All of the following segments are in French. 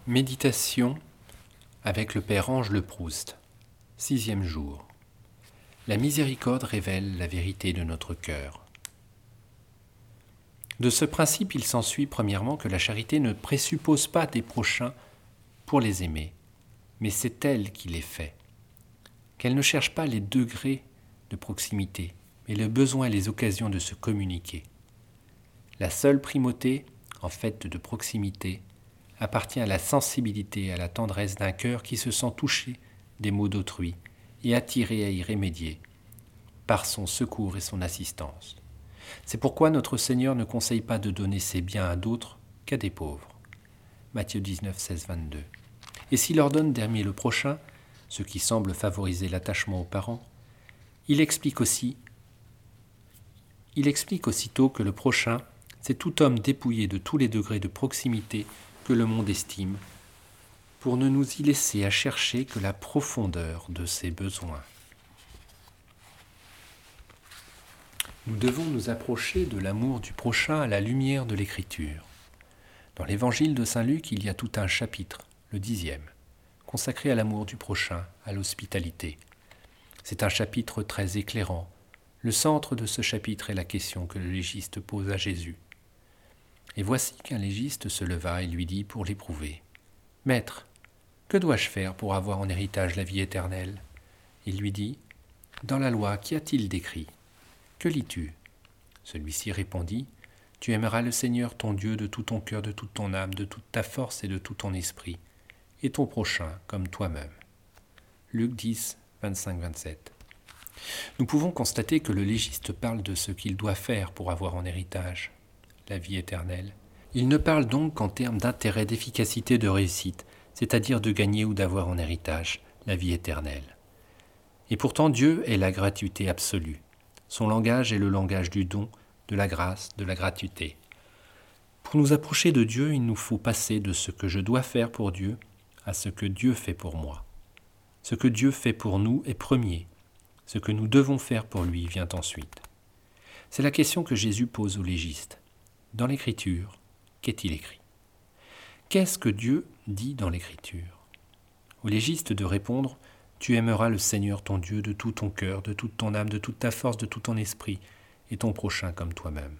Méditation avec le Père Ange Le Proust. 6e jour. La miséricorde révèle la vérité de notre cœur. De ce principe, il s'ensuit premièrement que la charité ne présuppose pas des prochains pour les aimer, mais c'est elle qui les fait. Qu'elle ne cherche pas les degrés de proximité, mais le besoin et les occasions de se communiquer. La seule primauté, en fait de proximité, appartient à la sensibilité et à la tendresse d'un cœur qui se sent touché des maux d'autrui et attiré à y remédier par son secours et son assistance. C'est pourquoi notre Seigneur ne conseille pas de donner ses biens à d'autres qu'à des pauvres. Matthieu 19, 16, 22. Et s'il ordonne d'aimer le prochain, ce qui semble favoriser l'attachement aux parents, il explique aussitôt que le prochain, c'est tout homme dépouillé de tous les degrés de proximité que le monde estime, pour ne nous y laisser à chercher que la profondeur de ses besoins. Nous devons nous approcher de l'amour du prochain à la lumière de l'Écriture. Dans l'Évangile de Saint Luc, il y a tout un chapitre, le 10e, consacré à l'amour du prochain, à l'hospitalité. C'est un chapitre très éclairant. Le centre de ce chapitre est la question que le légiste pose à Jésus. Et voici qu'un légiste se leva et lui dit pour l'éprouver : « Maître, que dois-je faire pour avoir en héritage la vie éternelle ?» Il lui dit : « Dans la loi, qu'y a-t-il d'écrit ? Que lis-tu » Celui-ci répondit : « Tu aimeras le Seigneur ton Dieu de tout ton cœur, de toute ton âme, de toute ta force et de tout ton esprit, et ton prochain comme toi-même. » Luc 10, 25-27. Nous pouvons constater que le légiste parle de ce qu'il doit faire pour avoir en héritage la vie éternelle. Il ne parle donc qu'en termes d'intérêt, d'efficacité, de réussite, c'est-à-dire de gagner ou d'avoir en héritage la vie éternelle. Et pourtant Dieu est la gratuité absolue. Son langage est le langage du don, de la grâce, de la gratuité. Pour nous approcher de Dieu, il nous faut passer de ce que je dois faire pour Dieu à ce que Dieu fait pour moi. Ce que Dieu fait pour nous est premier. Ce que nous devons faire pour lui vient ensuite. C'est la question que Jésus pose au légiste. Dans l'Écriture, qu'est-il écrit ? Qu'est-ce que Dieu dit dans l'Écriture ? Au légiste de répondre : tu aimeras le Seigneur ton Dieu de tout ton cœur, de toute ton âme, de toute ta force, de tout ton esprit, et ton prochain comme toi-même.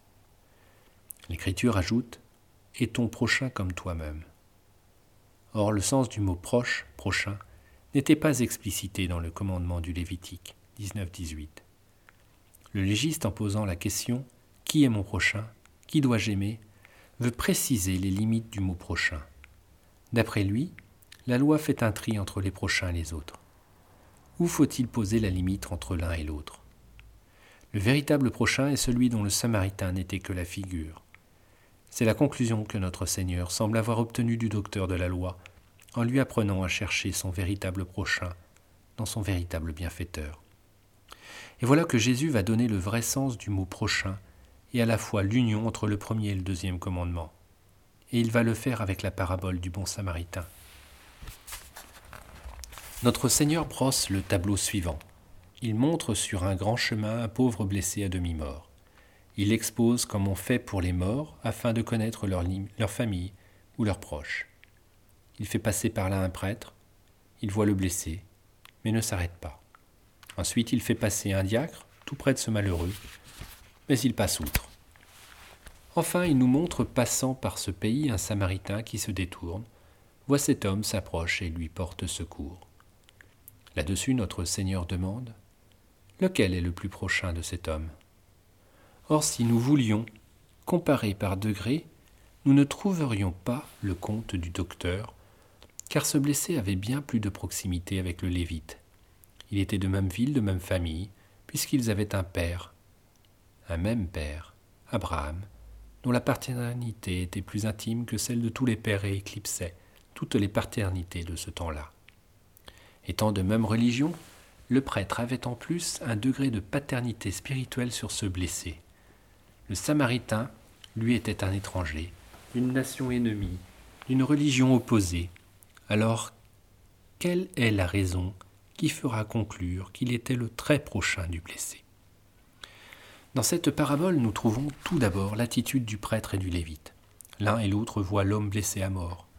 L'Écriture ajoute : et ton prochain comme toi-même. Or, le sens du mot proche, prochain, n'était pas explicité dans le commandement du Lévitique 19-18. Le légiste, en posant la question « Qui est mon prochain ? Qui dois-je aimer ?», veut préciser les limites du mot prochain. D'après lui, la loi fait un tri entre les prochains et les autres. Où faut-il poser la limite entre l'un et l'autre ? Le véritable prochain est celui dont le Samaritain n'était que la figure. C'est la conclusion que notre Seigneur semble avoir obtenue du docteur de la loi, en lui apprenant à chercher son véritable prochain dans son véritable bienfaiteur. Et voilà que Jésus va donner le vrai sens du mot prochain et à la fois l'union entre le premier et le deuxième commandement. Et il va le faire avec la parabole du bon Samaritain. Notre Seigneur brosse le tableau suivant. Il montre sur un grand chemin un pauvre blessé à demi-mort. Il expose comme on fait pour les morts afin de connaître leur famille ou leurs proches. Il fait passer par là un prêtre, il voit le blessé, mais ne s'arrête pas. Ensuite, il fait passer un diacre, tout près de ce malheureux, mais il passe outre. Enfin, il nous montre, passant par ce pays, un Samaritain qui se détourne, voit cet homme, s'approche et lui porte secours. Là-dessus, notre Seigneur demande : lequel est le plus prochain de cet homme ? Or, si nous voulions comparer par degrés, nous ne trouverions pas le compte du docteur, car ce blessé avait bien plus de proximité avec le Lévite. Il était de même ville, de même famille, puisqu'ils avaient un même père, Abraham, dont la paternité était plus intime que celle de tous les pères et éclipsait toutes les paternités de ce temps-là. Étant de même religion, le prêtre avait en plus un degré de paternité spirituelle sur ce blessé. Le Samaritain, lui, était un étranger, une nation ennemie, d'une religion opposée. Alors, quelle est la raison qui fera conclure qu'il était le très prochain du blessé ? Dans cette parabole, nous trouvons tout d'abord l'attitude du prêtre et du lévite. L'un et l'autre voient l'homme blessé à mort,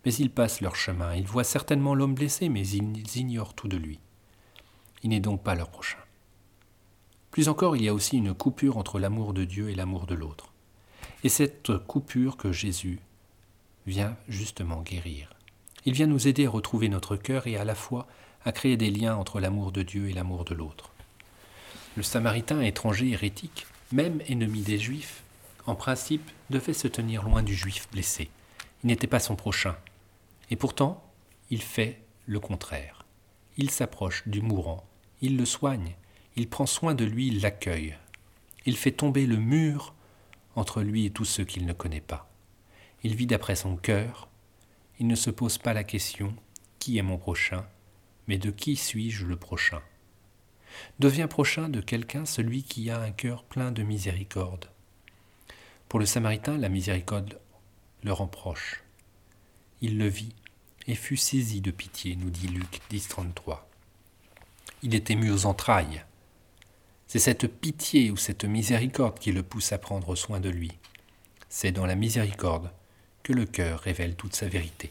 mais ils passent leur chemin. Ils voient certainement l'homme blessé, mais ils ignorent tout de lui. Il n'est donc pas leur prochain. Plus encore, il y a aussi une coupure entre l'amour de Dieu et l'amour de l'autre. Et cette coupure que Jésus vient justement guérir. Il vient nous aider à retrouver notre cœur et à la fois à créer des liens entre l'amour de Dieu et l'amour de l'autre. Le Samaritain étranger hérétique, même ennemi des Juifs, en principe, devait se tenir loin du Juif blessé. Il n'était pas son prochain. Et pourtant, il fait le contraire. Il s'approche du mourant, il le soigne, il prend soin de lui, il l'accueille. Il fait tomber le mur entre lui et tous ceux qu'il ne connaît pas. Il vit d'après son cœur. Il ne se pose pas la question « Qui est mon prochain ?» mais de « Qui suis-je le prochain ?» Devient prochain de quelqu'un celui qui a un cœur plein de miséricorde. Pour le Samaritain, la miséricorde le rend proche. Il le vit et fut saisi de pitié, nous dit Luc 10, 33. Il est ému aux entrailles. C'est cette pitié ou cette miséricorde qui le pousse à prendre soin de lui. C'est dans la miséricorde que le cœur révèle toute sa vérité.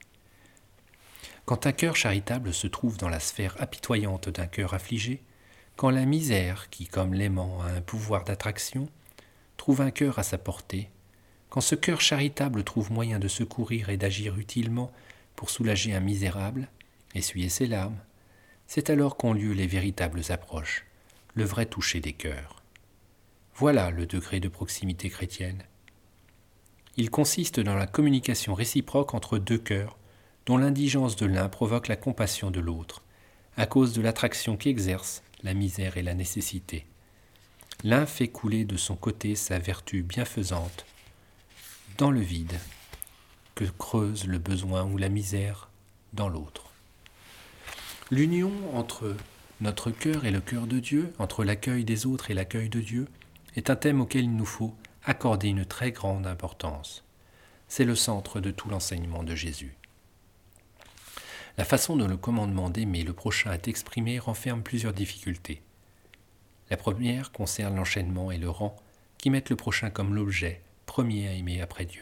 Quand un cœur charitable se trouve dans la sphère apitoyante d'un cœur affligé, quand la misère, qui comme l'aimant a un pouvoir d'attraction, trouve un cœur à sa portée, quand ce cœur charitable trouve moyen de secourir et d'agir utilement pour soulager un misérable, essuyer ses larmes, c'est alors qu'ont lieu les véritables approches, le vrai toucher des cœurs. Voilà le degré de proximité chrétienne. Il consiste dans la communication réciproque entre deux cœurs, dont l'indigence de l'un provoque la compassion de l'autre, à cause de l'attraction qu'exercent la misère et la nécessité. L'un fait couler de son côté sa vertu bienfaisante dans le vide que creuse le besoin ou la misère dans l'autre. L'union entre notre cœur et le cœur de Dieu, entre l'accueil des autres et l'accueil de Dieu, est un thème auquel il nous faut accorder une très grande importance. C'est le centre de tout l'enseignement de Jésus. La façon dont le commandement d'aimer le prochain est exprimé renferme plusieurs difficultés. La première concerne l'enchaînement et le rang qui mettent le prochain comme l'objet premier à aimer après Dieu.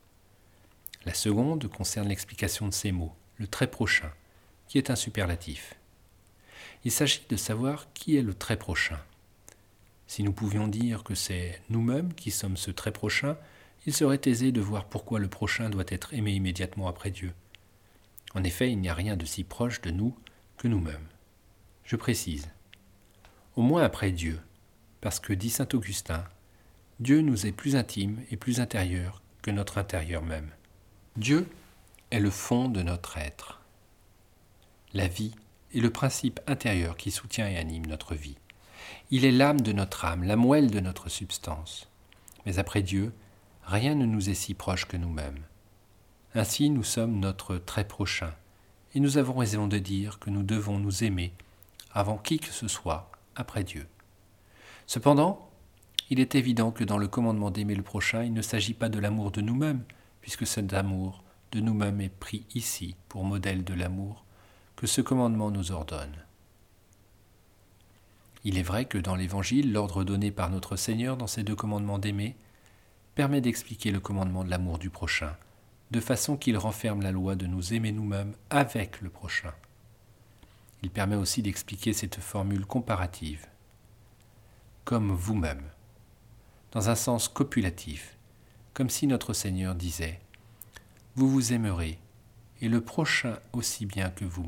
La seconde concerne l'explication de ces mots, le très prochain, qui est un superlatif. Il s'agit de savoir qui est le très prochain. Si nous pouvions dire que c'est nous-mêmes qui sommes ce très prochain, il serait aisé de voir pourquoi le prochain doit être aimé immédiatement après Dieu. En effet, il n'y a rien de si proche de nous que nous-mêmes. Je précise, au moins après Dieu, parce que, dit saint Augustin, Dieu nous est plus intime et plus intérieur que notre intérieur même. Dieu est le fond de notre être, la vie est le principe intérieur qui soutient et anime notre vie. Il est l'âme de notre âme, la moelle de notre substance. Mais après Dieu, rien ne nous est si proche que nous-mêmes. Ainsi, nous sommes notre très prochain, et nous avons raison de dire que nous devons nous aimer avant qui que ce soit après Dieu. Cependant, il est évident que dans le commandement d'aimer le prochain, il ne s'agit pas de l'amour de nous-mêmes, puisque cet amour de nous-mêmes est pris ici pour modèle de l'amour que ce commandement nous ordonne. Il est vrai que dans l'Évangile, l'ordre donné par notre Seigneur dans ces deux commandements d'aimer permet d'expliquer le commandement de l'amour du prochain, de façon qu'il renferme la loi de nous aimer nous-mêmes avec le prochain. Il permet aussi d'expliquer cette formule comparative, comme vous-même, dans un sens copulatif, comme si notre Seigneur disait « Vous vous aimerez, et le prochain aussi bien que vous-même ».